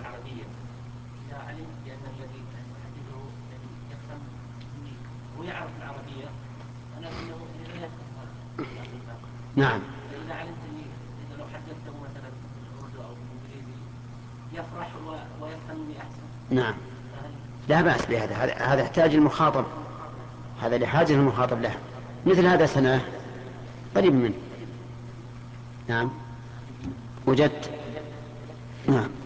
العربية، إذا علمت بأن الذي أحدثه يفهم مني ويعرف العربية، أنا أنه لا يفهم. نعم. فإذا علمت أني إذا لو حدثته مثلا بالأردو أو بالإنجليزي يفرح ويفهمني أحسن. نعم، لا بأس بهذا، هذا يحتاج المخاطب، هذا لحاجة المخاطب له، مثل هذا سنة قريب منه. نعم، وجدت. نعم.